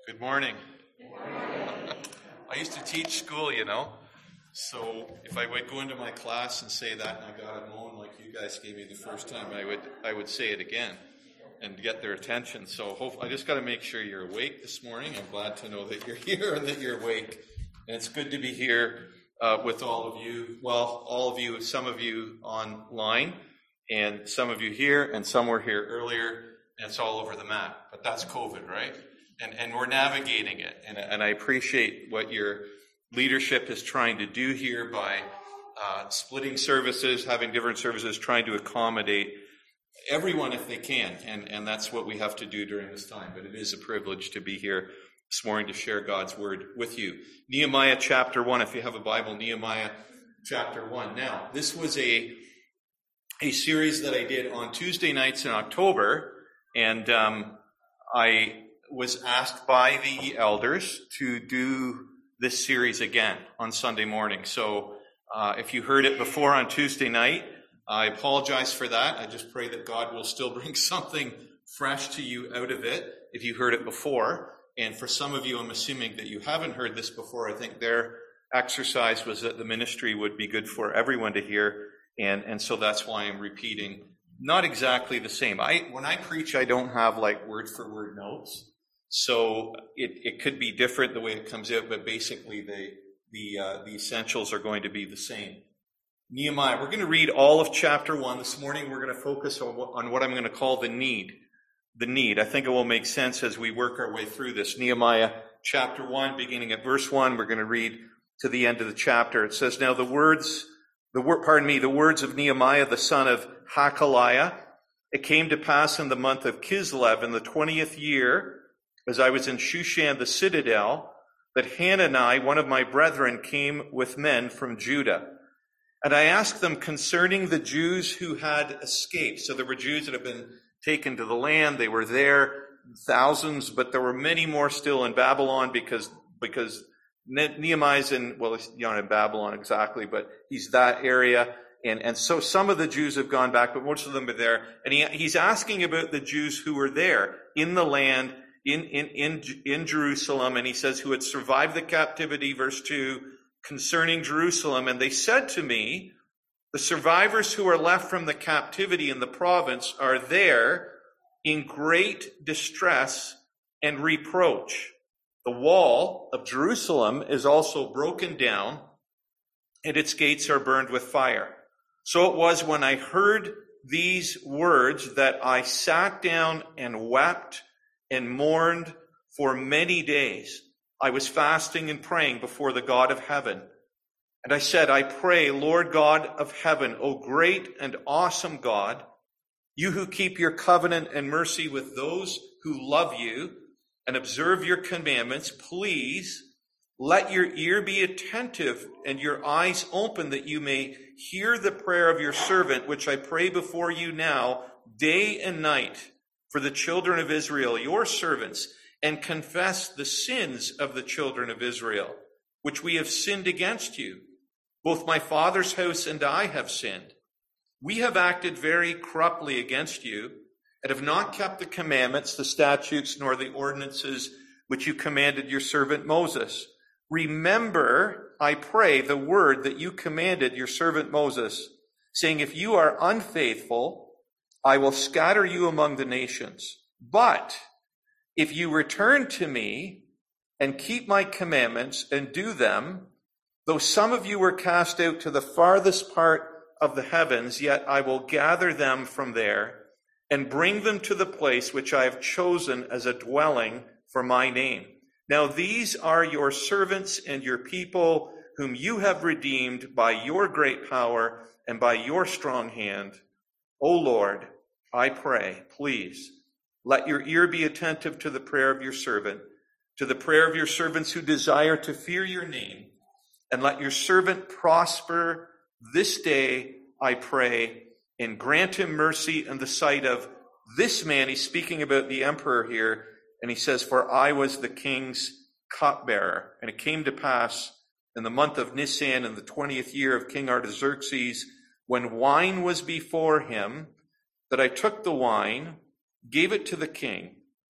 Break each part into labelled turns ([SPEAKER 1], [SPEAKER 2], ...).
[SPEAKER 1] Good morning. I used to teach school, so if I would go into my class and say that and I got it moan like you guys gave me the first time, I would say it again and get their attention. So I just got to make sure you're awake this morning. I'm glad to know that you're here and that you're awake. And it's good to be here with all of you. Well, all of you, some of you online, and some of you here, and some were here earlier, and it's all over the map. But that's COVID, right? And we're navigating it. And I appreciate what your leadership is trying to do here by splitting services, having different services, trying to accommodate everyone if they can. And that's what we have to do during this time. But it is a privilege to be here this morning to share God's word with you. Nehemiah chapter 1, if you have a Bible, Nehemiah chapter 1. Now, this was a series that I did on Tuesday nights in October, and I was asked by the elders to do this series again on Sunday morning. So if you heard it before on Tuesday night, I apologize for that. I just pray that God will still bring something fresh to you out of it if you heard it before. And for some of you, I'm assuming that you haven't heard this before. I think their exercise was that the ministry would be good for everyone to hear. And so that's why I'm repeating not exactly the same. When I preach, I don't have like word for word notes. So it could be different the way it comes out, but basically the essentials are going to be the same. Nehemiah, we're going to read all of chapter 1. This morning we're going to focus on what I'm going to call the need. The need. I think it will make sense as we work our way through this. Nehemiah chapter 1, beginning at verse 1, we're going to read to the end of the chapter. It says, now the words of Nehemiah, the son of Hakaliah. It came to pass in the month of Kislev, in the 20th year, as I was in Shushan the citadel, that Hanani, one of my brethren, came with men from Judah. And I asked them concerning the Jews who had escaped. So there were Jews that had been taken to the land. They were there, thousands, but there were many more still in Babylon because Nehemiah's he's not in Babylon exactly, but he's that area. And so some of the Jews have gone back, but most of them are there. And he's asking about the Jews who were there in the land, in Jerusalem, and he says, who had survived the captivity, verse 2, concerning Jerusalem. And they said to me, the survivors who are left from the captivity in the province are there in great distress and reproach. The wall of Jerusalem is also broken down, and its gates are burned with fire. So it was when I heard these words that I sat down and wept and mourned for many days. I was fasting and praying before the God of heaven. And I said, I pray, Lord God of heaven, O great and awesome God, you who keep your covenant and mercy with those who love you and observe your commandments, please let your ear be attentive and your eyes open that you may hear the prayer of your servant, which I pray before you now, day and night, for the children of Israel, your servants, and confess the sins of the children of Israel, which we have sinned against you. Both my father's house and I have sinned. We have acted very corruptly against you, and have not kept the commandments, the statutes, nor the ordinances which you commanded your servant Moses. Remember, I pray, the word that you commanded your servant Moses, saying, if you are unfaithful, I will scatter you among the nations. But if you return to me and keep my commandments and do them, though some of you were cast out to the farthest part of the heavens, yet I will gather them from there and bring them to the place which I have chosen as a dwelling for my name. Now these are your servants and your people, whom you have redeemed by your great power and by your strong hand. O Lord, I pray, please, let your ear be attentive to the prayer of your servant, to the prayer of your servants who desire to fear your name, and let your servant prosper this day, I pray, and grant him mercy in the sight of this man. He's speaking about the emperor here, and he says, for I was the king's cupbearer. And it came to pass in the month of Nisan, in the 20th year of King Artaxerxes, when wine was before him, that I took the wine, gave it to the king.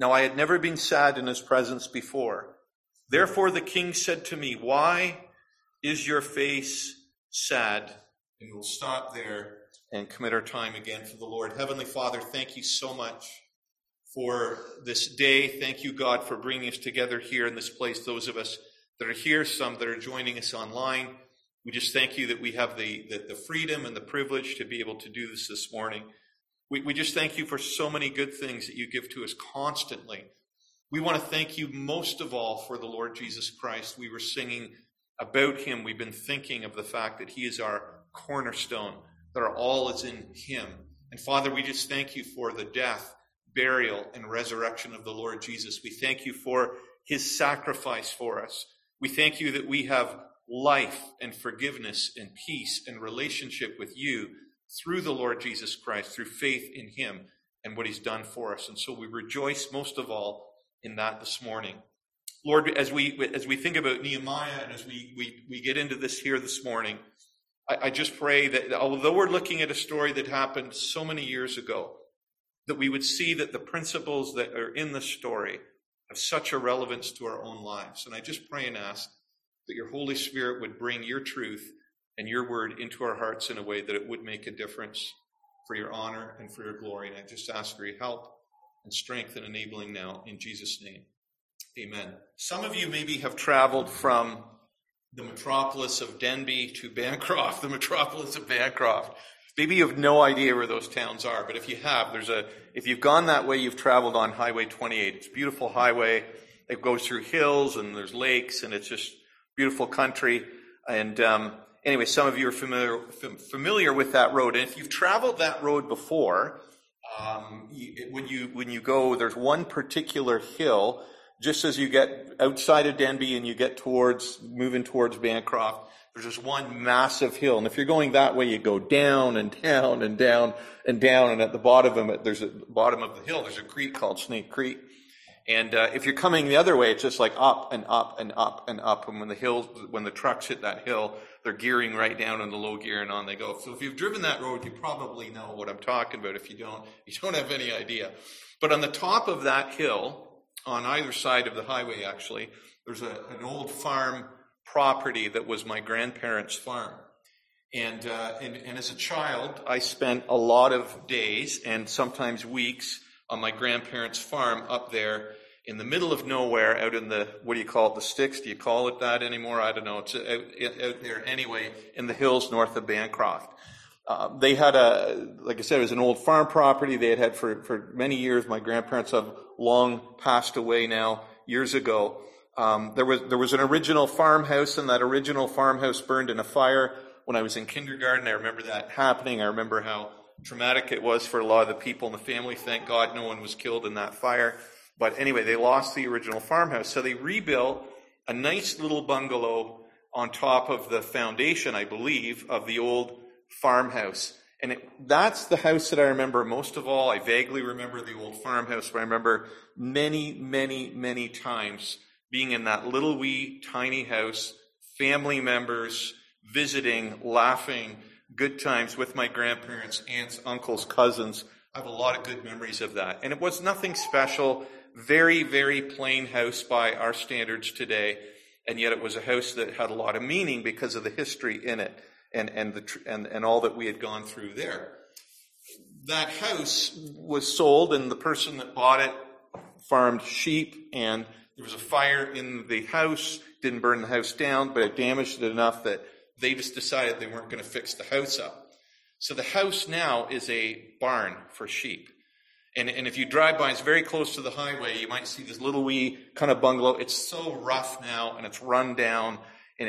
[SPEAKER 1] Now I had never been sad in his presence before. Therefore the king said to me, why is your face sad? And we'll stop there and commit our time again to the Lord. Heavenly Father, thank you so much for this day. Thank you, God, for bringing us together here in this place. Those of us that are here, some that are joining us online, we just thank you that we have the freedom and the privilege to be able to do this morning. We just thank you for so many good things that you give to us constantly. We want to thank you most of all for the Lord Jesus Christ. We were singing about him. We've been thinking of the fact that he is our cornerstone, that our all is in him. And Father, we just thank you for the death, burial, and resurrection of the Lord Jesus. We thank you for his sacrifice for us. We thank you that we have life and forgiveness and peace and relationship with you through the Lord Jesus Christ, through faith in him and what he's done for us. And so we rejoice most of all in that this morning. Lord, as we think about Nehemiah and as we get into this here this morning, I just pray that although we're looking at a story that happened so many years ago, that we would see that the principles that are in the story have such a relevance to our own lives. And I just pray and ask that your Holy Spirit would bring your truth and your word into our hearts in a way that it would make a difference for your honor and for your glory. And I just ask for your help and strength and enabling now in Jesus' name. Amen. Some of you maybe have traveled from the metropolis of Denby to Bancroft, the metropolis of Bancroft. Maybe you have no idea where those towns are, but if you have, if you've gone that way, you've traveled on Highway 28. It's a beautiful highway. It goes through hills and there's lakes and it's just beautiful country. And anyway, some of you are familiar with that road. And if you've traveled that road before, when you go, there's one particular hill. Just as you get outside of Denby and you get moving towards Bancroft, there's just one massive hill. And if you're going that way, you go down and down and down and down. And at the bottom of it, bottom of the hill, there's a creek called Snake Creek. And if you're coming the other way, it's just like up and up and up and up. And when the trucks hit that hill, they're gearing right down in the low gear and on they go. So if you've driven that road, you probably know what I'm talking about. If you don't, you don't have any idea. But on the top of that hill, on either side of the highway, actually, there's an old farm property that was my grandparents' farm. And as a child, I spent a lot of days and sometimes weeks on my grandparents' farm up there in the middle of nowhere, out in the, what do you call it, the sticks? Do you call it that anymore? I don't know. It's out there anyway in the hills north of Bancroft. They had like I said, it was an old farm property they had for many years. My grandparents have long passed away now, years ago. There was an original farmhouse, and that original farmhouse burned in a fire when I was in kindergarten. I remember that happening. I remember how traumatic it was for a lot of the people in the family. Thank God no one was killed in that fire. But anyway, they lost the original farmhouse. So they rebuilt a nice little bungalow on top of the foundation, I believe, of the old farmhouse. And that's the house that I remember most of all. I vaguely remember the old farmhouse, but I remember many, many, many times being in that little wee tiny house, family members visiting, laughing, good times with my grandparents, aunts, uncles, cousins. I have a lot of good memories of that. And it was nothing special, very, very plain house by our standards today. And yet it was a house that had a lot of meaning because of the history in it. And all that we had gone through there. That house was sold, and the person that bought it farmed sheep, and there was a fire in the house. Didn't burn the house down, but it damaged it enough that they just decided they weren't going to fix the house up. So the house now is a barn for sheep. And if you drive by, it's very close to the highway, you might see this little wee kind of bungalow. It's so rough now, and it's run down, and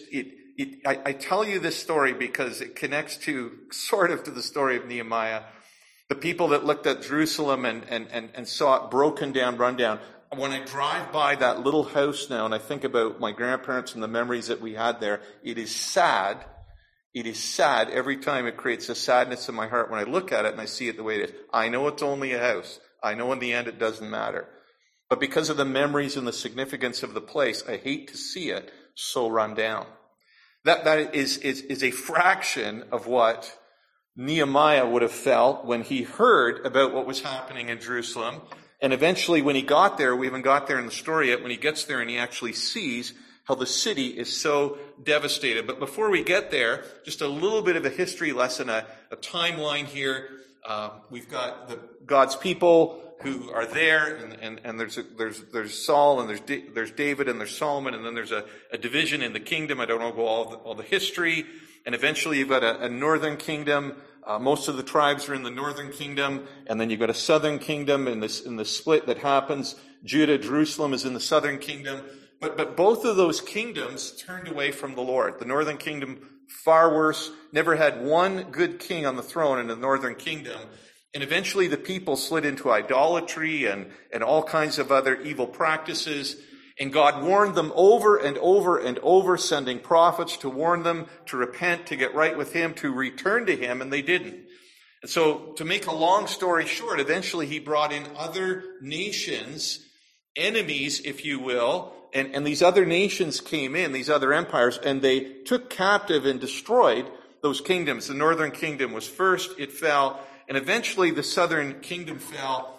[SPEAKER 1] I tell you this story because it connects to the story of Nehemiah. The people that looked at Jerusalem and saw it broken down, run down. When I drive by that little house now and I think about my grandparents and the memories that we had there, it is sad. It is sad every time. It creates a sadness in my heart when I look at it and I see it the way it is. I know it's only a house. I know in the end it doesn't matter. But because of the memories and the significance of the place, I hate to see it so run down. That is a fraction of what Nehemiah would have felt when he heard about what was happening in Jerusalem And eventually when he got there, we haven't got there in the story yet, when he gets there and he actually sees how the city is so devastated. But before we get there, just a little bit of a history lesson, a timeline here. We've got God's people who are there, and there's Saul, and there's David, and there's Solomon, and then there's a division in the kingdom. I don't know all the history. And eventually you've got a northern kingdom. Most of the tribes are in the northern kingdom, and then you've got a southern kingdom in the split that happens. Judah, Jerusalem is in the southern kingdom. But both of those kingdoms turned away from the Lord. The northern kingdom, far worse, never had one good king on the throne in the northern kingdom. And eventually the people slid into idolatry and all kinds of other evil practices. And God warned them over and over and over, sending prophets to warn them to repent, to get right with him, to return to him, and they didn't. And so, to make a long story short, eventually he brought in other nations, enemies, if you will, and these other nations came in, these other empires, and they took captive and destroyed those kingdoms. The northern kingdom was first, it fell, and eventually the southern kingdom fell.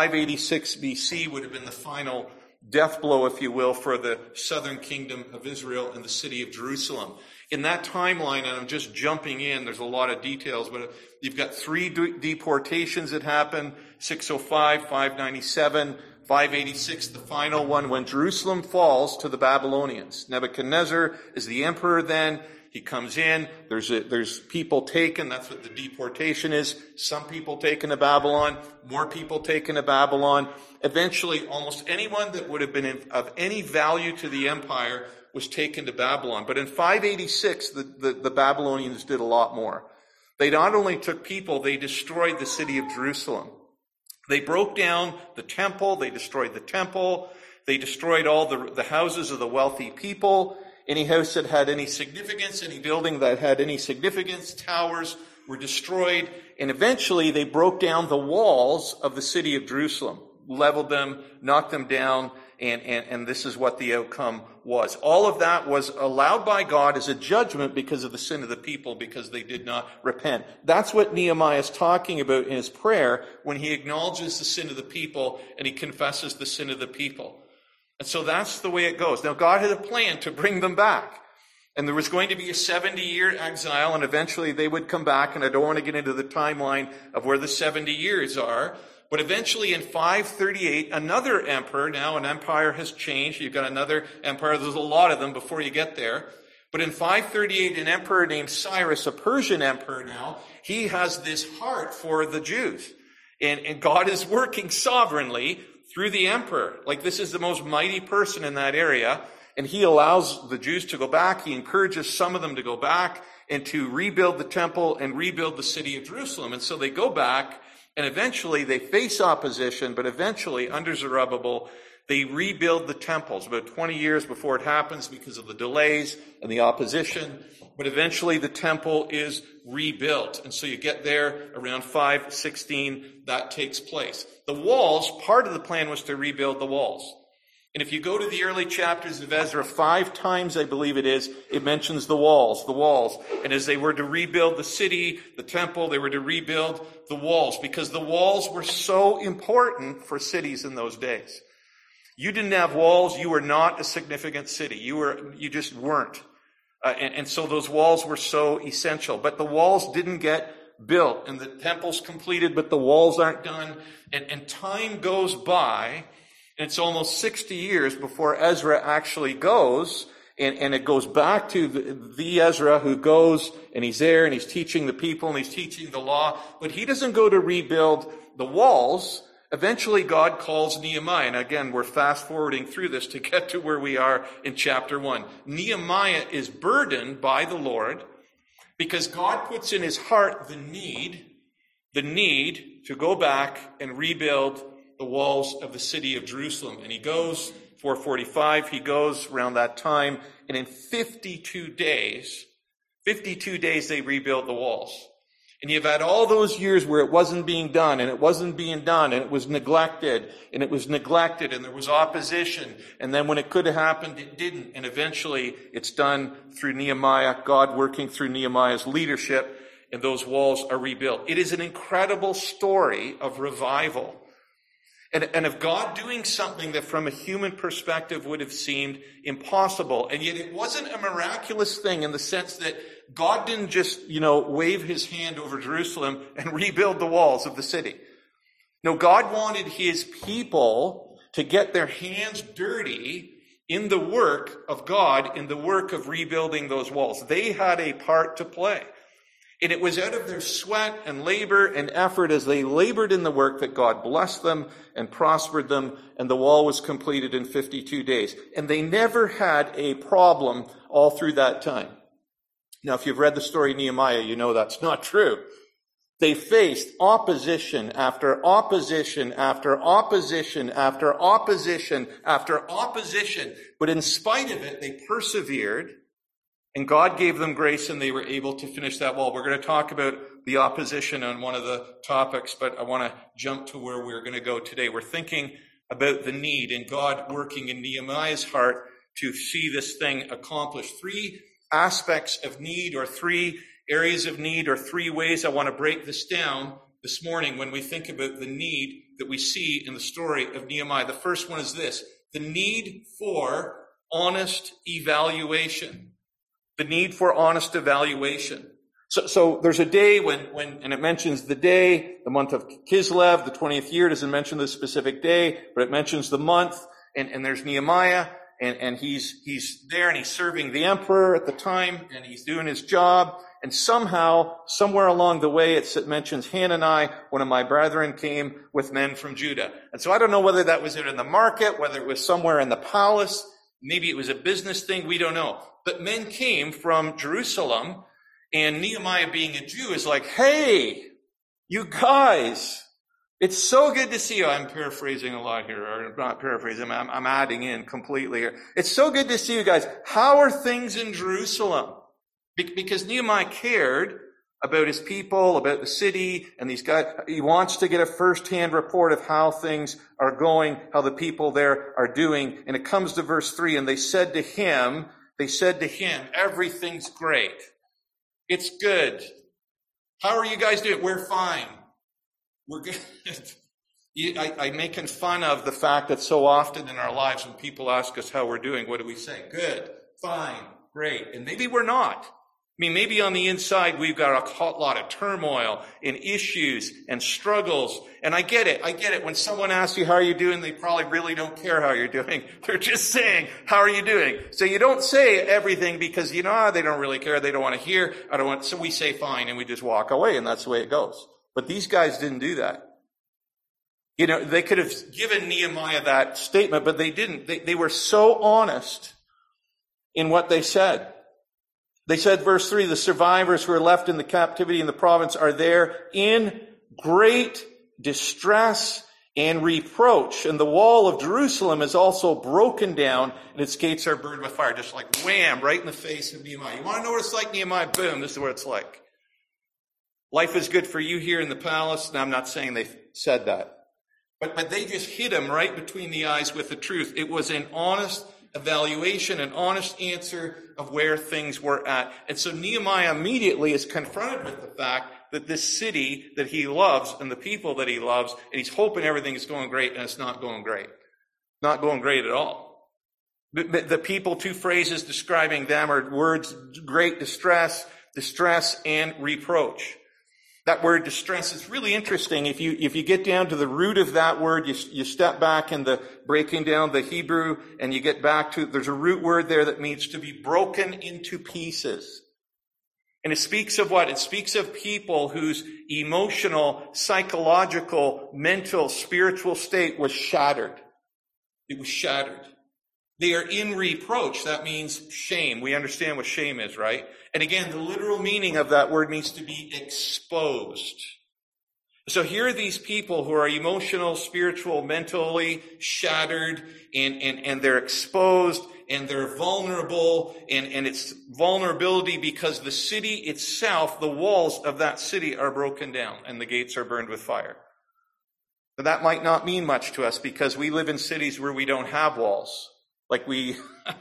[SPEAKER 1] 586 BC would have been the final death blow, if you will, for the southern kingdom of Israel and the city of Jerusalem. In that timeline, and I'm just jumping in, there's a lot of details, but you've got 3 deportations that happen, 605, 597, 586, the final one, when Jerusalem falls to the Babylonians. Nebuchadnezzar is the emperor then. He comes in, there's people taken, that's what the deportation is. Some people taken to Babylon, more people taken to Babylon. Eventually, almost anyone that would have been of any value to the empire was taken to Babylon. But in 586, the Babylonians did a lot more. They not only took people, they destroyed the city of Jerusalem. They broke down the temple, they destroyed the temple, they destroyed all the houses of the wealthy people. Any house that had any significance, any building that had any significance, towers were destroyed. And eventually they broke down the walls of the city of Jerusalem, leveled them, knocked them down, and this is what the outcome was. All of that was allowed by God as a judgment because of the sin of the people, because they did not repent. That's what Nehemiah is talking about in his prayer when he acknowledges the sin of the people and he confesses the sin of the people. And so that's the way it goes. Now, God had a plan to bring them back. And there was going to be a 70-year exile, and eventually they would come back. And I don't want to get into the timeline of where the 70 years are. But eventually in 538, another emperor, now an empire has changed. You've got another empire. There's a lot of them before you get there. But in 538, an emperor named Cyrus, a Persian emperor now, he has this heart for the Jews. And God is working sovereignly through the emperor. Like, this is the most mighty person in that area. And he allows the Jews to go back. He encourages some of them to go back and to rebuild the temple and rebuild the city of Jerusalem. And so they go back, and eventually they face opposition, but eventually, under Zerubbabel, they rebuild the temples about 20 years before it happens because of the delays and the opposition. But eventually the temple is rebuilt. And so you get there around 516, that takes place. The walls, part of the plan was to rebuild the walls. And if you go to the early chapters of Ezra, 5 times, I believe it is, it mentions the walls. And as they were to rebuild the city, the temple, they were to rebuild the walls, because the walls were so important for cities in those days. You didn't have walls, you were not a significant city. You just weren't. And so those walls were so essential. But the walls didn't get built, and the temple's completed, but the walls aren't done. And time goes by, and it's almost 60 years before Ezra actually goes, and it goes back to the Ezra who goes, and he's there, and he's teaching the people, and he's teaching the law. But he doesn't go to rebuild the walls. Eventually, God calls Nehemiah. And again, we're fast forwarding through this to get to where we are in chapter 1. Nehemiah is burdened by the Lord because God puts in his heart the need to go back and rebuild the walls of the city of Jerusalem. And he goes, 445, he goes around that time, and in 52 days they rebuild the walls. And you've had all those years where it wasn't being done, and it wasn't being done, and it was neglected, and there was opposition. And then when it could have happened, it didn't. And eventually it's done through Nehemiah, God working through Nehemiah's leadership, and those walls are rebuilt. It is an incredible story of revival. And of God doing something that from a human perspective would have seemed impossible. And yet it wasn't a miraculous thing in the sense that God didn't just, wave his hand over Jerusalem and rebuild the walls of the city. No, God wanted his people to get their hands dirty in the work of God, in the work of rebuilding those walls. They had a part to play. And it was out of their sweat and labor and effort as they labored in the work that God blessed them and prospered them, and the wall was completed in 52 days. And they never had a problem all through that time. Now, if you've read the story of Nehemiah, you know that's not true. They faced opposition after opposition after opposition after opposition after opposition. But in spite of it, they persevered, and God gave them grace, and they were able to finish that wall. We're going to talk about the opposition on one of the topics, but I want to jump to where we're going to go today. We're thinking about the need and God working in Nehemiah's heart to see this thing accomplished. 3 aspects of need, or 3 areas of need, or 3 ways I want to break this down this morning when we think about the need that we see in the story of Nehemiah. The first one is this: the need for honest evaluation. The need for honest evaluation. So there's a day when, and it mentions the day, the month of Kislev, the 20th year. It doesn't mention the specific day, but it mentions the month, and there's Nehemiah, and he's there, and he's serving the emperor at the time, and he's doing his job, and somehow, somewhere along the way, it mentions Hanani, one of my brethren, came with men from Judah. And so I don't know whether that was out in the market, whether it was somewhere in the palace, maybe it was a business thing, we don't know. But men came from Jerusalem, and Nehemiah, being a Jew, is like, hey, you guys, it's so good to see you. I'm paraphrasing a lot here, or not paraphrasing, I'm adding in completely here. It's so good to see you guys. How are things in Jerusalem? Because Nehemiah cared about his people, about the city, and these guys. He wants to get a first-hand report of how things are going, how the people there are doing. And it comes to verse 3, and they said to him, everything's great. It's good. How are you guys doing? We're fine. We're good. I'm making fun of the fact that so often in our lives when people ask us how we're doing, what do we say? Good, fine, great. And maybe we're not. I mean, maybe on the inside we've got a lot of turmoil and issues and struggles. And I get it. When someone asks you how are you doing, they probably really don't care how you're doing. They're just saying, how are you doing? So you don't say everything because, they don't really care. They don't want to hear. So we say fine and we just walk away, and that's the way it goes. But these guys didn't do that. They could have given Nehemiah that statement, but they didn't. They were so honest in what they said. They said, verse 3, the survivors who are left in the captivity in the province are there in great distress and reproach. And the wall of Jerusalem is also broken down, and its gates are burned with fire. Just like wham, right in the face of Nehemiah. You want to know what it's like, Nehemiah? Boom, this is what it's like. Life is good for you here in the palace. Now, I'm not saying they said that. But they just hit him right between the eyes with the truth. It was an honest evaluation, an honest answer of where things were at. And so Nehemiah immediately is confronted with the fact that this city that he loves and the people that he loves, and he's hoping everything is going great, and it's not going great. Not going great at all. The people, 2 phrases describing them are words, great distress, and reproach. That word distress is really interesting. If you get down to the root of that word, you step back in the breaking down the Hebrew, and you get back to, there's a root word there that means to be broken into pieces. And it speaks of what? It speaks of people whose emotional, psychological, mental, spiritual state was shattered. It was shattered. They are in reproach. That means shame. We understand what shame is, right? And again, the literal meaning of that word means to be exposed. So here are these people who are emotional, spiritual, mentally shattered, and they're exposed, and they're vulnerable, and it's vulnerability because the city itself, the walls of that city are broken down, and the gates are burned with fire. But that might not mean much to us because we live in cities where we don't have walls. Like we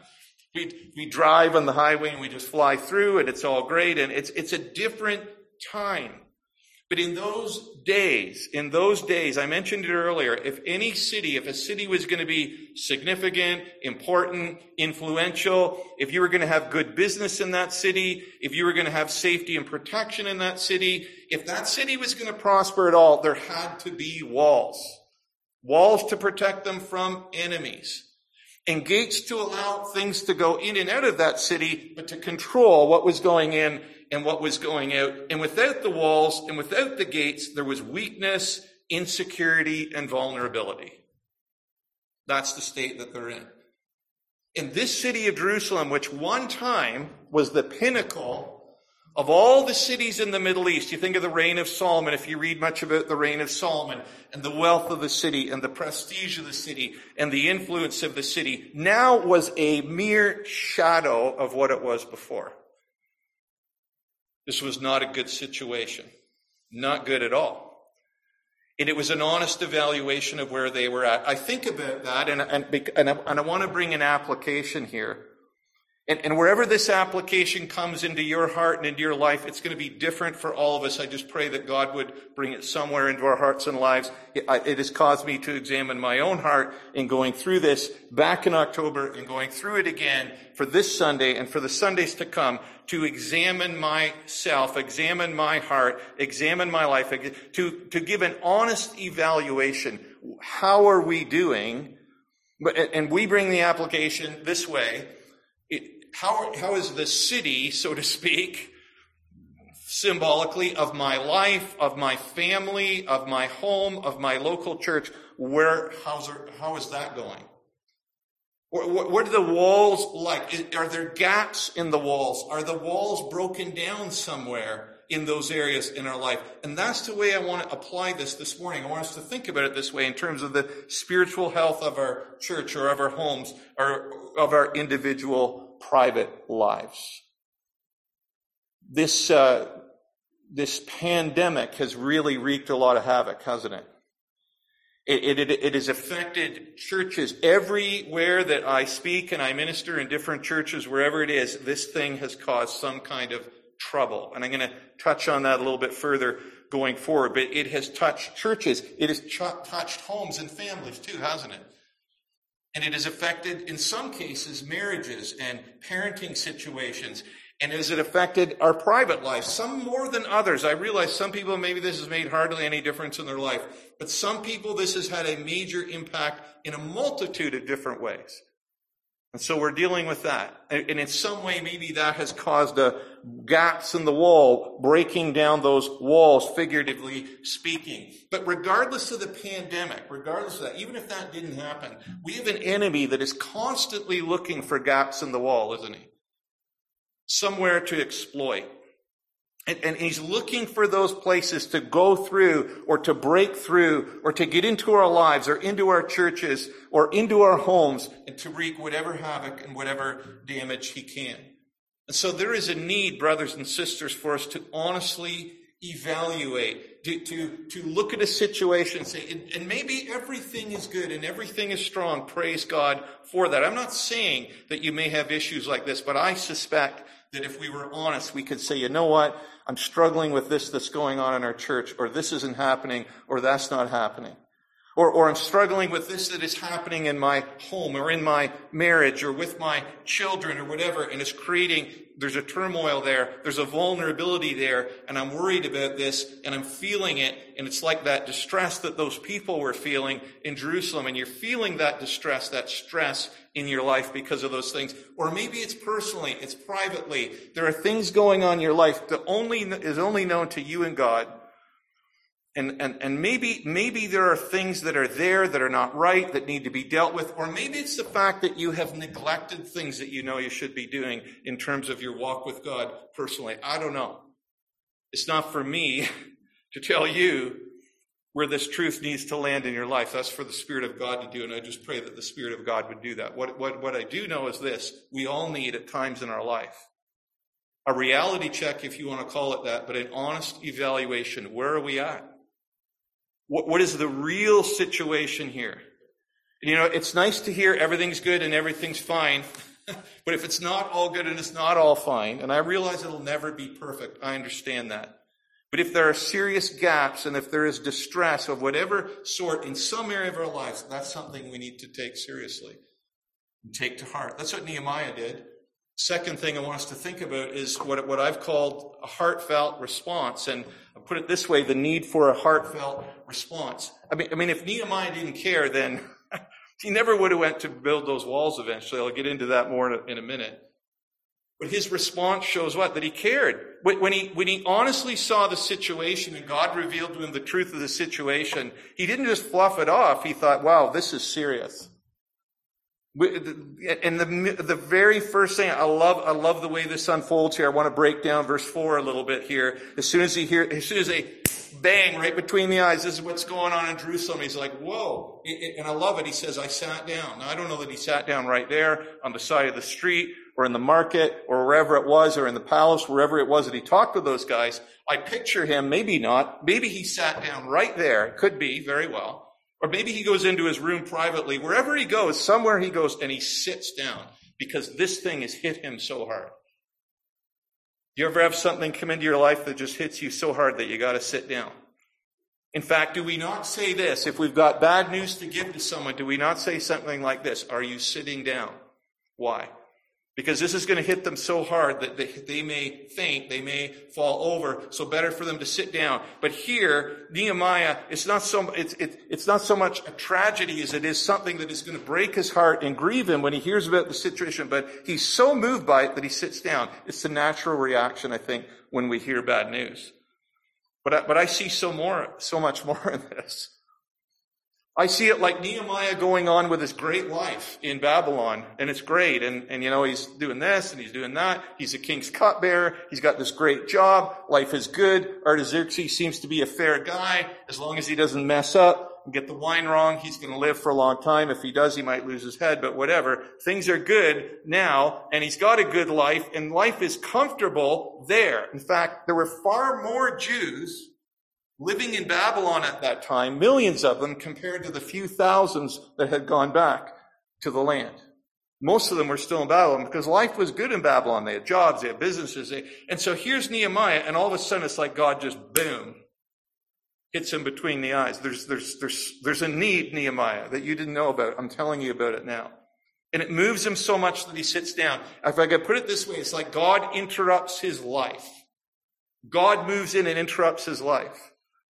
[SPEAKER 1] drive on the highway and we just fly through and it's all great, and it's a different time. But in those days, I mentioned it earlier, if a city was going to be significant, important, influential, if you were going to have good business in that city, if you were going to have safety and protection in that city, if that city was going to prosper at all, there had to be walls. Walls to protect them from enemies. And gates to allow things to go in and out of that city, but to control what was going in and what was going out. And without the walls and without the gates, there was weakness, insecurity, and vulnerability. That's the state that they're in. In this city of Jerusalem, which one time was the pinnacle of all the cities in the Middle East, you think of the reign of Solomon, if you read much about the reign of Solomon, and the wealth of the city, and the prestige of the city, and the influence of the city, now was a mere shadow of what it was before. This was not a good situation. Not good at all. And it was an honest evaluation of where they were at. I think about that, and I want to bring an application here. And wherever this application comes into your heart and into your life, it's going to be different for all of us. I just pray that God would bring it somewhere into our hearts and lives. It has caused me to examine my own heart in going through this back in October and going through it again for this Sunday and for the Sundays to come, to examine myself, examine my heart, examine my life, to give an honest evaluation. How are we doing? And we bring the application this way. How is the city, so to speak, symbolically of my life, of my family, of my home, of my local church, how is that going? What are the walls like? Are there gaps in the walls? Are the walls broken down somewhere in those areas in our life? And that's the way I want to apply this morning. I want us to think about it this way in terms of the spiritual health of our church or of our homes or of our individual private lives. This pandemic has really wreaked a lot of havoc, hasn't it? It has affected churches everywhere that I speak and I minister in different churches, wherever it is. This thing has caused some kind of trouble. And I'm going to touch on that a little bit further going forward. But it has touched churches. It has touched homes and families too, hasn't it? And it has affected, in some cases, marriages and parenting situations. And has it affected our private life? Some more than others. I realize some people, maybe this has made hardly any difference in their life. But some people, this has had a major impact in a multitude of different ways. And so we're dealing with that. And in some way, maybe that has caused gaps in the wall, breaking down those walls, figuratively speaking. But regardless of the pandemic, regardless of that, even if that didn't happen, we have an enemy that is constantly looking for gaps in the wall, isn't he? Somewhere to exploit. And he's looking for those places to go through or to break through or to get into our lives or into our churches or into our homes and to wreak whatever havoc and whatever damage he can. And so there is a need, brothers and sisters, for us to honestly evaluate, to look at a situation and say, and maybe everything is good and everything is strong. Praise God for that. I'm not saying that you may have issues like this, but I suspect that if we were honest, we could say, you know what? I'm struggling with this that's going on in our church, or this isn't happening, or that's not happening. Or I'm struggling with this that is happening in my home, or in my marriage, or with my children, or whatever, and it's creating, there's a turmoil there, there's a vulnerability there, and I'm worried about this, and I'm feeling it, and it's like that distress that those people were feeling in Jerusalem, and you're feeling that distress, that stress in your life because of those things. Or maybe it's personally, it's privately. There are things going on in your life that is only known to you and God. And maybe there are things that are there that are not right, that need to be dealt with. Or maybe it's the fact that you have neglected things that you know you should be doing in terms of your walk with God personally. I don't know. It's not for me to tell you where this truth needs to land in your life. That's for the Spirit of God to do, and I just pray that the Spirit of God would do that. What I do know is this: we all need at times in our life a reality check, if you want to call it that, but an honest evaluation. Where are we at? What is the real situation here? And you know, it's nice to hear everything's good and everything's fine, but if it's not all good and it's not all fine, and I realize it'll never be perfect, I understand that. But if there are serious gaps and if there is distress of whatever sort in some area of our lives, that's something we need to take seriously and take to heart. That's what Nehemiah did. Second thing I want us to think about is what I've called a heartfelt response. And I'll put it this way, the need for a heartfelt response. I mean, if Nehemiah didn't care, then he never would have went to build those walls eventually. I'll get into that more in a minute. But his response shows what? That he cared. When he honestly saw the situation and God revealed to him the truth of the situation, he didn't just fluff it off. He thought, wow, this is serious. And the very first thing, I love the way this unfolds here. I want to break down verse 4 a little bit here. As soon as they bang right between the eyes, this is what's going on in Jerusalem. He's like, whoa. And I love it. He says, I sat down. Now, I don't know that he sat down right there on the side of the street or in the market or wherever it was, or in the palace, wherever it was that he talked to those guys. I picture him, maybe not. Maybe he sat down right there. It could be, very well. Or maybe he goes into his room privately. Wherever he goes, somewhere he goes, and he sits down because this thing has hit him so hard. Do you ever have something come into your life that just hits you so hard that you got to sit down? In fact, do we not say this? If we've got bad news to give to someone, do we not say something like this? Are you sitting down? Why? Because this is going to hit them so hard that they may faint, they may fall over. So better for them to sit down. But here, Nehemiah, it's not so much a tragedy as it is something that is going to break his heart and grieve him when he hears about the situation. But he's so moved by it that he sits down. It's the natural reaction, I think, when we hear bad news. But I see so much more in this. I see it like Nehemiah going on with his great life in Babylon, and it's great. And he's doing this and he's doing that. He's a king's cupbearer. He's got this great job. Life is good. Artaxerxes seems to be a fair guy. As long as he doesn't mess up and get the wine wrong, he's going to live for a long time. If he does, he might lose his head, but whatever. Things are good now, and he's got a good life, and life is comfortable there. In fact, there were far more Jews living in Babylon at that time, millions of them, compared to the few thousands that had gone back to the land. Most of them were still in Babylon because life was good in Babylon. They had jobs, they had businesses. And so here's Nehemiah, and all of a sudden it's like God just, boom, hits him between the eyes. There's a need, Nehemiah, that you didn't know about. I'm telling you about it now. And it moves him so much that he sits down. If I could put it this way, it's like God interrupts his life. God moves in and interrupts his life.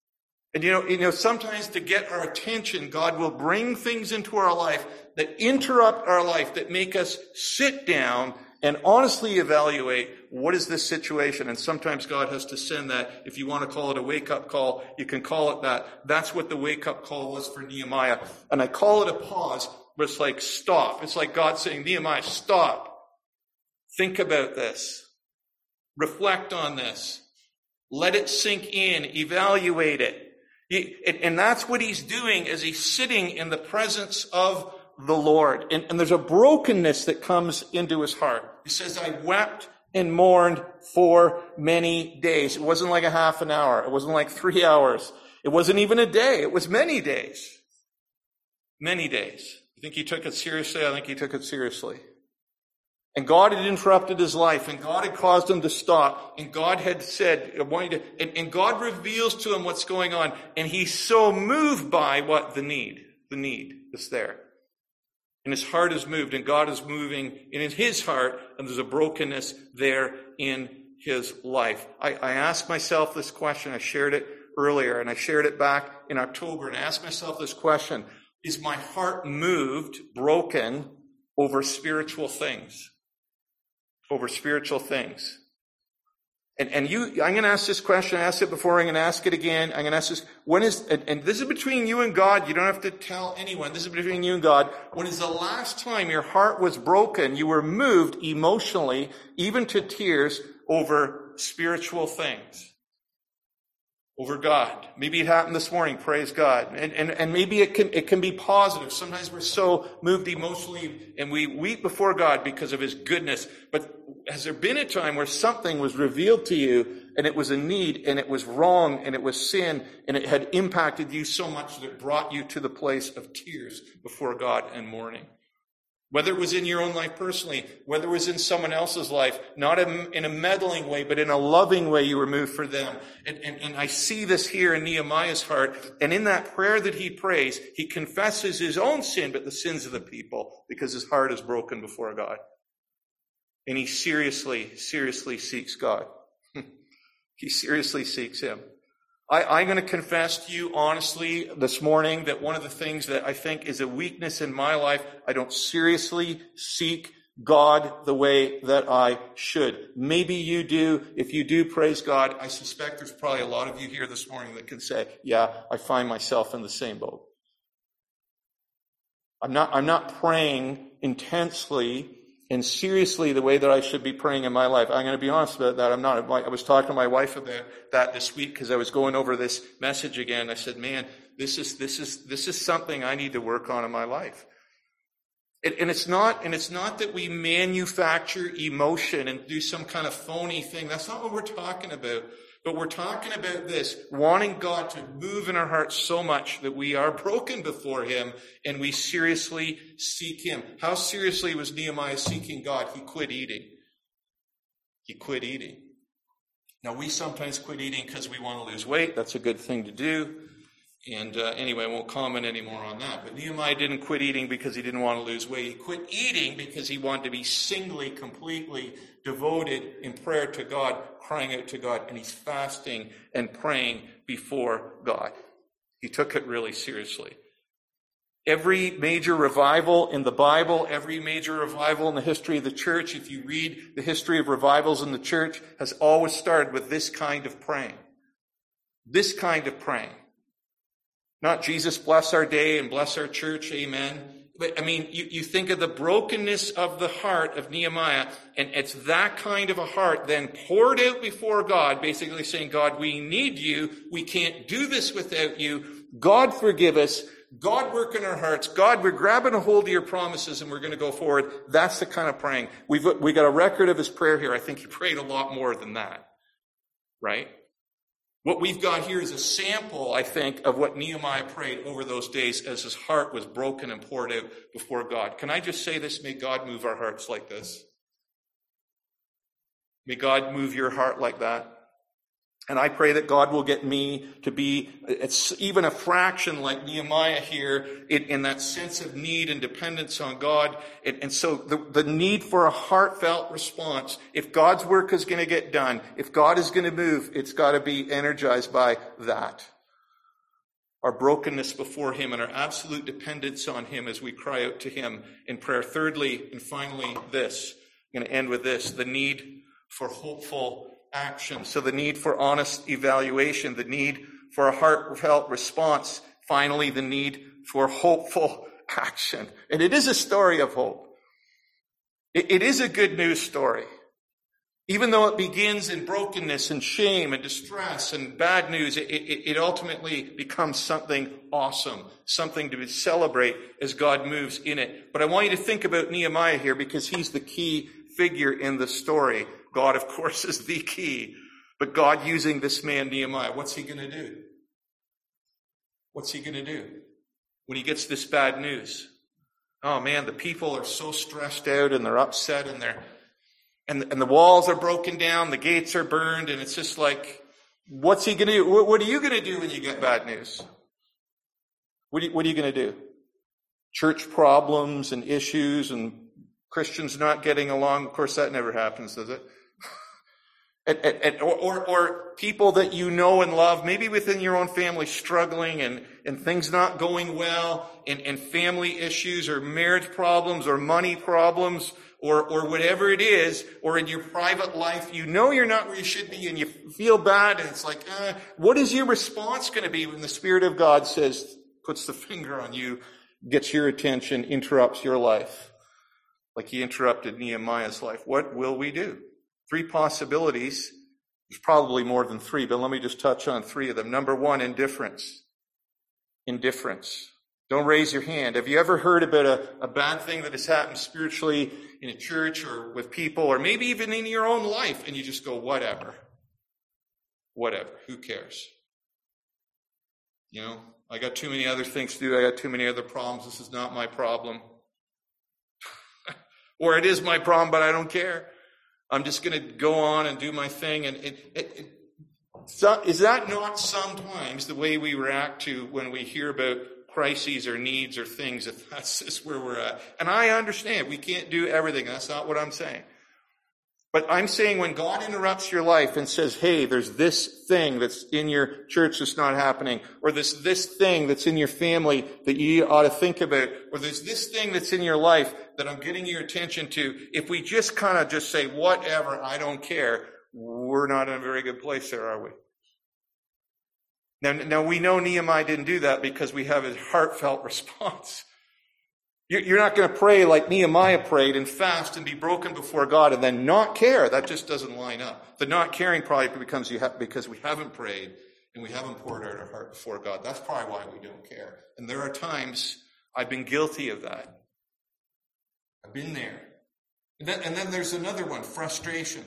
[SPEAKER 1] And sometimes to get our attention, God will bring things into our life that interrupt our life, that make us sit down and honestly evaluate what is this situation. And sometimes God has to send that. If you want to call it a wake-up call, you can call it that. That's what the wake-up call was for Nehemiah. And I call it a pause, but it's like stop. It's like God saying, Nehemiah, stop. Think about this. Reflect on this. Let it sink in. Evaluate it. And that's what he's doing as he's sitting in the presence of the Lord. And there's a brokenness that comes into his heart. He says, I wept and mourned for many days. It wasn't like a half an hour. It wasn't like 3 hours. It wasn't even a day. It was many days. Many days. You think he took it seriously? I think he took it seriously. And God had interrupted his life, and God had caused him to stop, and God had said, and God reveals to him what's going on, and he's so moved by what? The need is there. And his heart is moved, and God is moving in his heart, and there's a brokenness there in his life. I asked myself this question. I shared it earlier, and I shared it back in October, and I asked myself this question: is my heart moved, broken, over spiritual things? Over spiritual things. And I'm going to ask this question. I asked it before. I'm going to ask it again. I'm going to ask this. And this is between you and God. You don't have to tell anyone. This is between you and God. When is the last time your heart was broken? You were moved emotionally, even to tears, over spiritual things. Over God. Maybe it happened this morning. Praise God. And maybe it can be positive. Sometimes we're so moved emotionally and we weep before God because of his goodness. But has there been a time where something was revealed to you and it was a need and it was wrong and it was sin and it had impacted you so much that it brought you to the place of tears before God and mourning? Whether it was in your own life personally, whether it was in someone else's life, not in a meddling way, but in a loving way you were moved for them. And I see this here in Nehemiah's heart. And in that prayer that he prays, he confesses his own sin, but the sins of the people, because his heart is broken before God. And he seriously seeks God. He seriously seeks him. I'm going to confess to you honestly this morning that one of the things that I think is a weakness in my life, I don't seriously seek God the way that I should. Maybe you do. If you do, praise God. I suspect there's probably a lot of you here this morning that can say, yeah, I find myself in the same boat. I'm not praying intensely and seriously the way that I should be praying in my life. I'm going to be honest about that. I'm not. I was talking to my wife about that this week because I was going over this message again. I said, man, this is something I need to work on in my life. And it's not that we manufacture emotion and do some kind of phony thing. That's not what we're talking about. But we're talking about this, wanting God to move in our hearts so much that we are broken before him and we seriously seek him. How seriously was Nehemiah seeking God? He quit eating. He quit eating. Now, we sometimes quit eating because we want to lose weight. That's a good thing to do. And anyway, I won't comment anymore on that. But Nehemiah didn't quit eating because he didn't want to lose weight. He quit eating because he wanted to be singly, completely devoted in prayer to God, crying out to God. And he's fasting and praying before God. He took it really seriously. Every major revival in the Bible, every major revival in the history of the church, if you read the history of revivals in the church, has always started with this kind of praying. This kind of praying. Not Jesus bless our day and bless our church, amen. But I mean, you think of the brokenness of the heart of Nehemiah, and it's that kind of a heart then poured out before God, basically saying, God, we need you. We can't do this without you. God, forgive us. God, work in our hearts. God, we're grabbing a hold of your promises and we're going to go forward. That's the kind of praying. We got a record of his prayer here. I think he prayed a lot more than that, right? What we've got here is a sample, I think, of what Nehemiah prayed over those days as his heart was broken and poured out before God. Can I just say this? May God move our hearts like this. May God move your heart like that. And I pray that God will get me to be it's even a fraction like Nehemiah here in that sense of need and dependence on God. And so the need for a heartfelt response, if God's work is going to get done, if God is going to move, it's got to be energized by that. Our brokenness before him and our absolute dependence on him as we cry out to him in prayer. Thirdly, and finally, this. I'm going to end with this. The need for hopeful action. So the need for honest evaluation, the need for a heartfelt response, finally the need for hopeful action. And it is a story of hope. It is a good news story. Even though it begins in brokenness and shame and distress and bad news, it ultimately becomes something awesome, something to celebrate as God moves in it. But I want you to think about Nehemiah here because he's the key figure in the story. God, of course, is the key. But God using this man, Nehemiah, what's he going to do? What's he going to do when he gets this bad news? Oh, man, the people are so stressed out and they're upset and the walls are broken down, the gates are burned, and it's just like, what's he going to do? What are you going to do when you get bad news? What are you going to do? Church problems and issues and Christians not getting along. Of course, that never happens, does it? Or people that you know and love, maybe within your own family, struggling and things not going well, and family issues or marriage problems or money problems or whatever it is, or in your private life, you know you're not where you should be and you feel bad, and it's like, what is your response going to be when the Spirit of God says, puts the finger on you, gets your attention, interrupts your life? Like he interrupted Nehemiah's life. What will we do? 3 possibilities. There's probably more than 3, but let me just touch on 3 of them. Number 1, indifference. Indifference. Don't raise your hand. Have you ever heard about a bad thing that has happened spiritually in a church or with people, or maybe even in your own life, and you just go, whatever. Whatever. Who cares? You know, I got too many other things to do. I got too many other problems. This is not my problem. Or it is my problem, but I don't care. I'm just going to go on and do my thing. And so is that not sometimes the way we react to when we hear about crises or needs or things, if that's just where we're at? And I understand we can't do everything. That's not what I'm saying. But I'm saying when God interrupts your life and says, hey, there's this thing that's in your church that's not happening, or this thing that's in your family that you ought to think about, or there's this thing that's in your life that I'm getting your attention to, if we just kind of just say, whatever, I don't care, we're not in a very good place there, are we? Now we know Nehemiah didn't do that because we have a heartfelt response. You're not going to pray like Nehemiah prayed and fast and be broken before God and then not care. That just doesn't line up. The not caring probably becomes because we haven't prayed and we haven't poured out our heart before God. That's probably why we don't care. And there are times I've been guilty of that. I've been there. And then there's another one, frustration.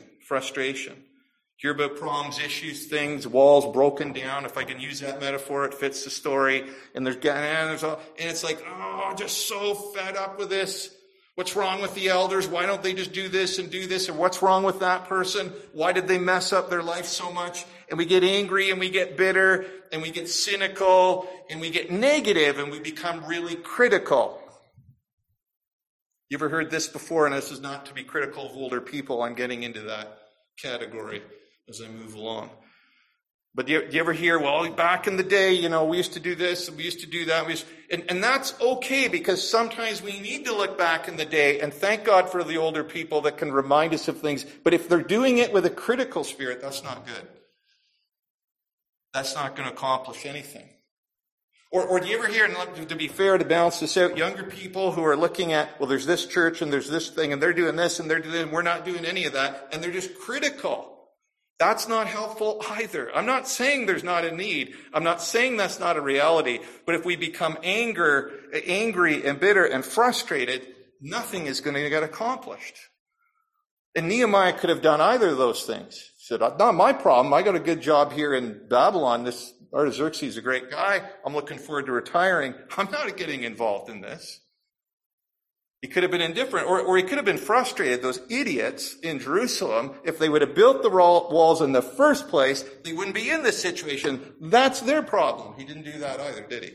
[SPEAKER 1] Hear about problems, issues, things, walls broken down. If I can use that metaphor, it fits the story. And it's like, I'm just so fed up with this. What's wrong with the elders? Why don't they just do this and do this? Or what's wrong with that person? Why did they mess up their life so much? And we get angry and we get bitter and we get cynical and we get negative and we become really critical. You ever heard this before? And this is not to be critical of older people. I'm getting into that category as I move along. But do you ever hear, well, back in the day, we used to do this, and we used to do that. And that's okay, because sometimes we need to look back in the day, and thank God for the older people that can remind us of things. But if they're doing it with a critical spirit, that's not good. That's not going to accomplish anything. Or do you ever hear, and to be fair, to balance this out, younger people who are looking at, well, there's this church and there's this thing and they're doing this and they're doing that, and we're not doing any of that, and they're just critical. That's not helpful either. I'm not saying there's not a need. I'm not saying that's not a reality. But if we become angry and bitter and frustrated, nothing is going to get accomplished. And Nehemiah could have done either of those things. He said, not my problem. I got a good job here in Babylon. This Artaxerxes is a great guy. I'm looking forward to retiring. I'm not getting involved in this. He could have been indifferent, or he could have been frustrated. Those idiots in Jerusalem, if they would have built the walls in the first place, they wouldn't be in this situation. That's their problem. He didn't do that either, did he?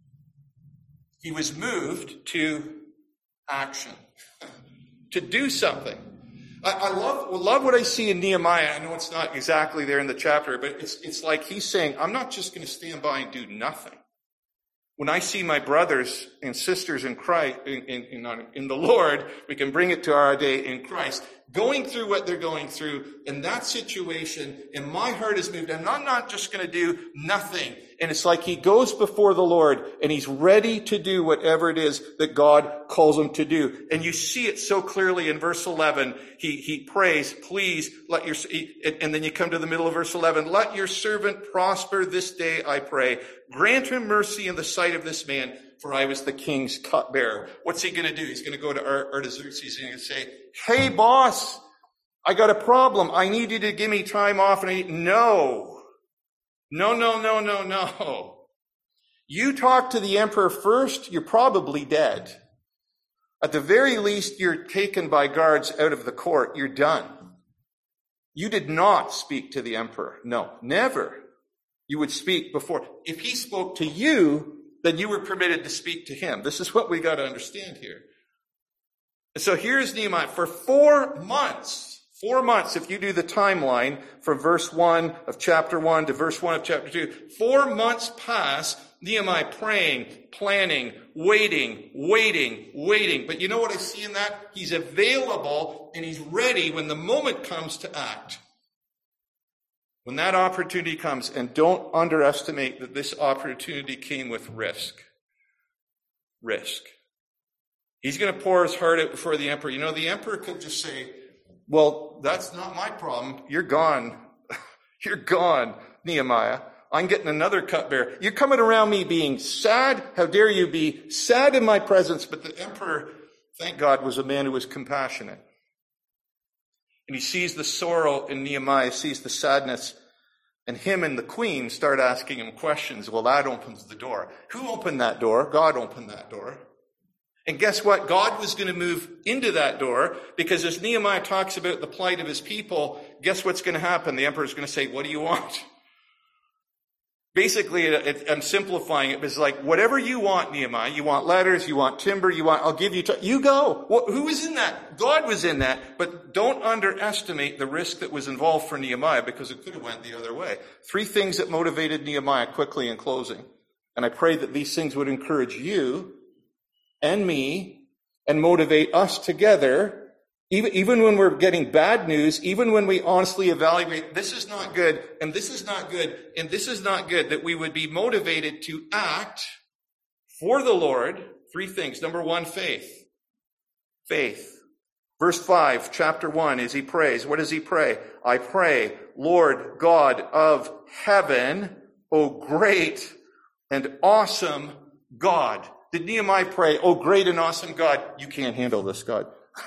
[SPEAKER 1] He was moved to action, to do something. I love what I see in Nehemiah. I know it's not exactly there in the chapter, but it's like he's saying, I'm not just going to stand by and do nothing. When I see my brothers and sisters in Christ, in the Lord, we can bring it to our day in Christ, going through what they're going through in that situation, and my heart is moved, and I'm not just going to do nothing. And it's like he goes before the Lord, and he's ready to do whatever it is that God calls him to do. And you see it so clearly in verse 11. He prays, please let your, and then you come to the middle of verse 11, let your servant prosper this day, I pray. Grant him mercy in the sight of this man, for I was the king's cupbearer. What's he going to do? He's going to go to Artaxerxes and he's going to say, hey, boss, I got a problem. I need you to give me time off. And No. You talk to the emperor first, you're probably dead. At the very least, you're taken by guards out of the court. You're done. You did not speak to the emperor. No, never. You would speak before. If he spoke to you, then you were permitted to speak to him. This is what we got to understand here. And so here's Nehemiah. For 4 months, if you do the timeline from verse 1 of chapter 1 to verse 1 of chapter 2, 4 months pass, Nehemiah praying, planning, waiting. But you know what I see in that? He's available and he's ready when the moment comes to act. When that opportunity comes, and don't underestimate that this opportunity came with risk. Risk. He's going to pour his heart out before the emperor. The emperor could just say, well, that's not my problem. You're gone. You're gone, Nehemiah. I'm getting another cupbearer. You're coming around me being sad. How dare you be sad in my presence? But the emperor, thank God, was a man who was compassionate. And he sees the sorrow in Nehemiah, sees the sadness. And him and the queen start asking him questions. Well, that opens the door. Who opened that door? God opened that door. And guess what? God was going to move into that door, because as Nehemiah talks about the plight of his people, guess what's going to happen? The emperor's going to say, what do you want? Basically, I'm simplifying it. It's like, whatever you want, Nehemiah, you want letters, you want timber, I'll give you, you go. Who was in that? God was in that, but don't underestimate the risk that was involved for Nehemiah, because it could have went the other way. 3 things that motivated Nehemiah quickly in closing. And I pray that these things would encourage you and me and motivate us together. Even when we're getting bad news, even when we honestly evaluate, this is not good, and this is not good, and this is not good, that we would be motivated to act for the Lord. 3 things. Number 1, faith. Faith. Verse 5, chapter 1, as he prays, what does he pray? I pray, Lord God of heaven, O great and awesome God. Did Nehemiah pray, oh great and awesome God? You can't handle this, God.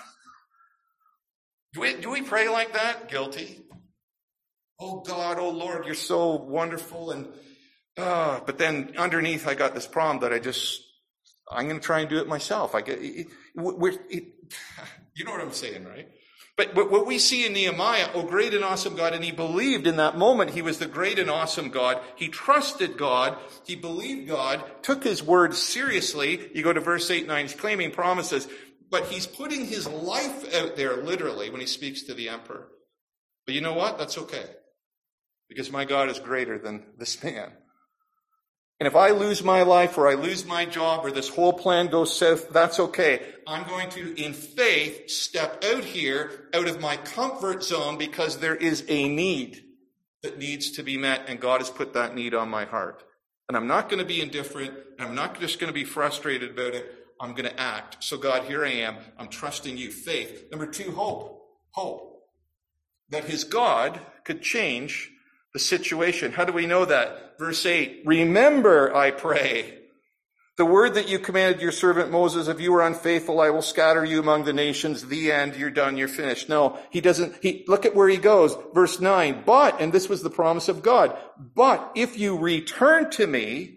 [SPEAKER 1] Do we pray like that? Guilty. Oh God, oh Lord, you're so wonderful. And but then underneath, I got this problem that I'm going to try and do it myself. You know what I'm saying, right? But what we see in Nehemiah, oh great and awesome God, and he believed in that moment he was the great and awesome God. He trusted God. He believed God, took his word seriously. You go to verse 8, 9, he's claiming promises. But he's putting his life out there, literally, when he speaks to the emperor. But you know what? That's okay. Because my God is greater than this man. And if I lose my life, or I lose my job, or this whole plan goes south, that's okay. I'm going to, in faith, step out here, out of my comfort zone, because there is a need that needs to be met, and God has put that need on my heart. And I'm not going to be indifferent, and I'm not just going to be frustrated about it. I'm going to act. So God, here I am. I'm trusting you. Faith. Number 2, hope. Hope. That his God could change the situation. How do we know that? Verse 8, remember, I pray, the word that you commanded your servant Moses, if you are unfaithful, I will scatter you among the nations. The end. You're done. You're finished. No, he doesn't. Look at where he goes. Verse 9, but, and this was the promise of God, but if you return to me,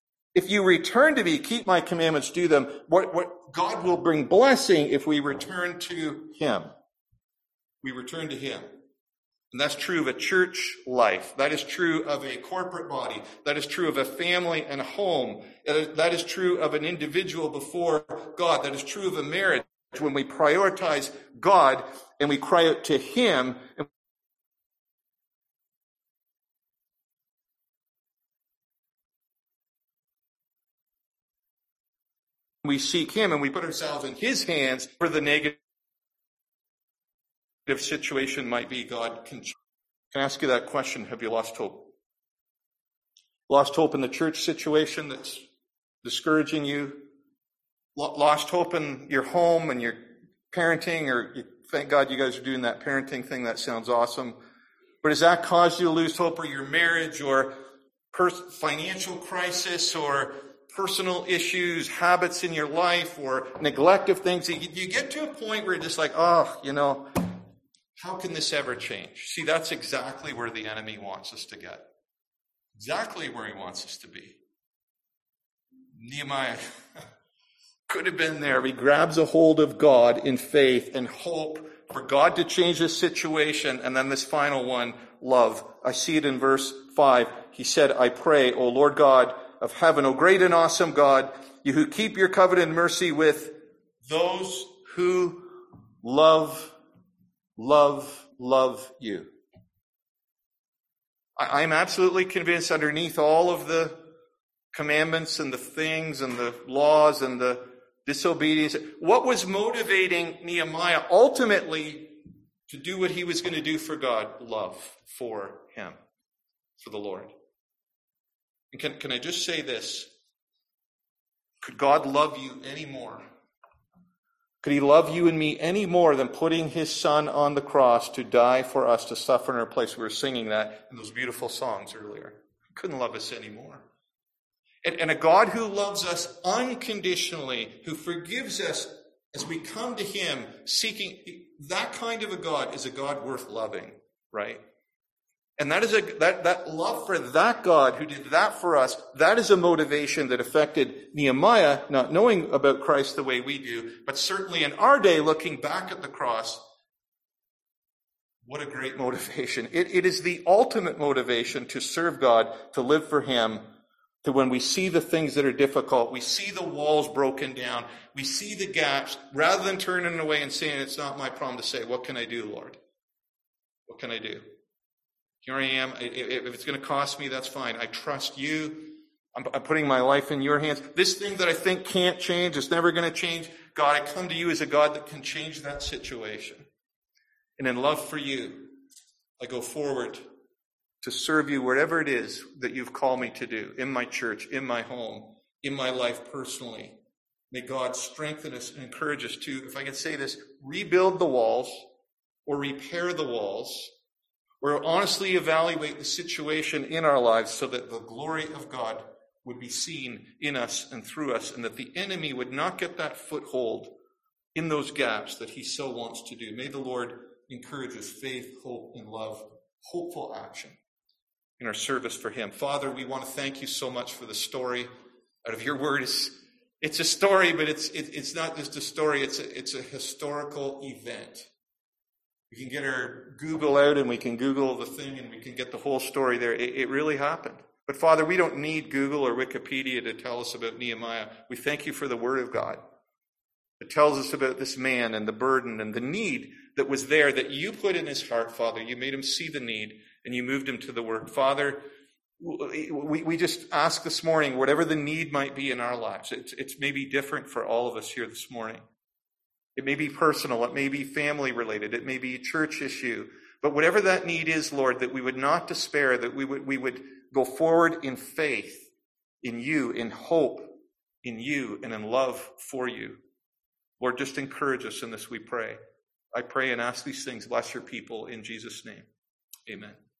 [SPEAKER 1] keep my commandments, do them, what God will bring blessing if we return to him. We return to him. And that's true of a church life. That is true of a corporate body. That is true of a family and a home. That is true of an individual before God. That is true of a marriage. When we prioritize God and we cry out to him, and we seek him and we put ourselves in his hands, for the negative situation might be, God can I ask you that question? Have you lost hope? Lost hope in the church situation that's discouraging you? Lost hope in your home and your parenting, or thank God you guys are doing that parenting thing. That sounds awesome. But has that caused you to lose hope, or your marriage, or financial crisis, or personal issues, habits in your life, or neglect of things? You get to a point where you're just like, how can this ever change? See, that's exactly where the enemy wants us to get. Exactly where he wants us to be. Nehemiah could have been there. He grabs a hold of God in faith and hope for God to change his situation. And then this final one, love. I see it in verse 5. He said, I pray, O Lord God of heaven, O great and awesome God, you who keep your covenant and mercy with those who love you. I'm absolutely convinced, underneath all of the commandments and the things and the laws and the disobedience, what was motivating Nehemiah ultimately to do what he was going to do for God? Love for him, for the Lord. And can I just say this? Could God love you any more? Could he love you and me any more than putting his son on the cross to die for us, to suffer in our place? We were singing that in those beautiful songs earlier. He couldn't love us anymore. And a God who loves us unconditionally, who forgives us as we come to him seeking, that kind of a God is a God worth loving, right? And that is that love for that God who did that for us, that is a motivation that affected Nehemiah, not knowing about Christ the way we do, but certainly in our day, looking back at the cross, what a great motivation. It is the ultimate motivation to serve God, to live for Him, to when we see the things that are difficult, we see the walls broken down, we see the gaps, rather than turning away and saying, it's not my problem, to say, what can I do, Lord? What can I do? Here I am. If it's going to cost me, that's fine. I trust you. I'm putting my life in your hands. This thing that I think can't change, it's never going to change. God, I come to you as a God that can change that situation. And in love for you, I go forward to serve you wherever it is that you've called me to do, in my church, in my home, in my life personally. May God strengthen us and encourage us to, if I can say this, rebuild the walls or repair the walls, or honestly evaluate the situation in our lives so that the glory of God would be seen in us and through us, and that the enemy would not get that foothold in those gaps that he so wants to do. May the Lord encourage us, faith, hope, and love, hopeful action in our service for him. Father, we want to thank you so much for the story out of your word. It's a story, but it's not just a story. It's a historical event. We can get our Google out and we can Google the thing and we can get the whole story there. It really happened. But Father, we don't need Google or Wikipedia to tell us about Nehemiah. We thank you for the word of God. It tells us about this man and the burden and the need that was there that you put in his heart, Father. You made him see the need and you moved him to the work. Father, we just ask this morning, whatever the need might be in our lives, it's maybe different for all of us here this morning. It may be personal, it may be family related, it may be a church issue. But whatever that need is, Lord, that we would not despair, that we would go forward in faith, in you, in hope, in you, and in love for you. Lord, just encourage us in this, we pray. I pray and ask these things. Bless your people in Jesus' name. Amen.